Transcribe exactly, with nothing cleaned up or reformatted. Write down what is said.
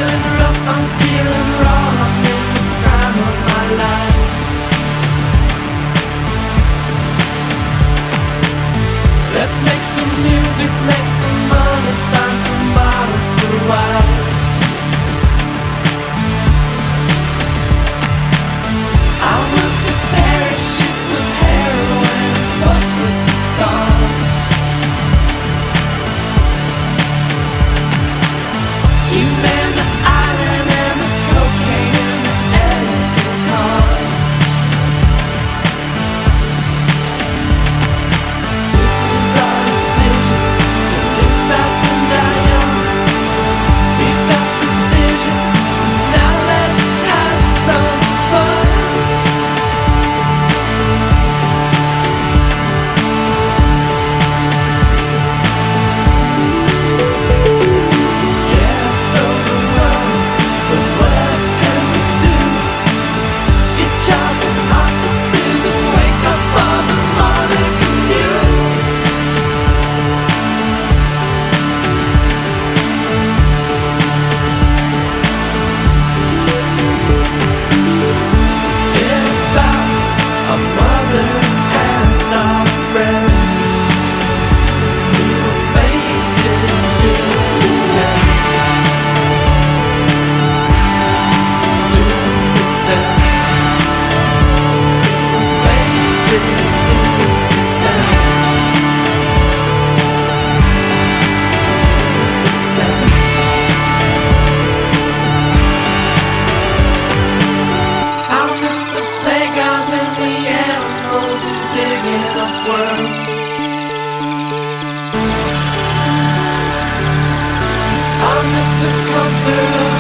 feeling rough, I'm feeling raw, I'm in the prime of my life. Let's make some music, make some money, find some bottles for the wise. I went to Paris, shoot some heroin, fuck with the stars. You man the iron and the cocaine and the elegant cars. This is our decision to live fast and die young. We've got the vision, now let's have some fun. Yeah, it's overwhelming, but what else can we do? Get jobs and offices and wake up on the morning commute. Get about our mothers and our friends. We were fated to pretend, to pretend. We were fated to pretend, to pretend. I miss the playgrounds and the animals and digging up worms. I miss the comfort of